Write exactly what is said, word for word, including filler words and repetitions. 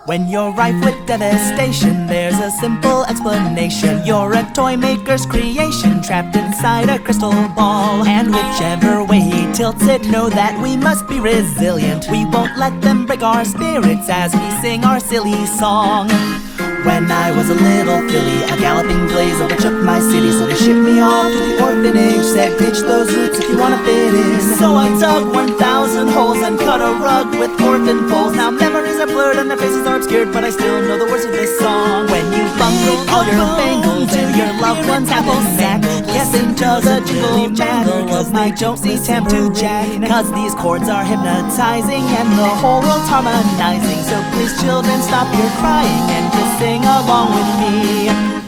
When you're rife with devastation, there's a simple explanation. You're a toy maker's creation, trapped inside a crystal ball. And whichever way he tilts it, know that we must be resilient. We won't let them break our spirits as we sing our silly song. When I was a little filly, a galloping blaze overtook my city. So they shipped me off to the orphanage, said ditch those roots if you wanna fit in. So I dug one thousand holes and cut a rug with orphan poles. Now memories are blurred and their faces are obscured, but I still know the words of this song. When you bungled all your bangles and your loved ones apple sack, yes, into the jingle jangle of my Jonesy Tam-Too Jack. Cause these chords are hypnotizing and the whole world's harmonizing. So please children, stop your crying and just sing along with me.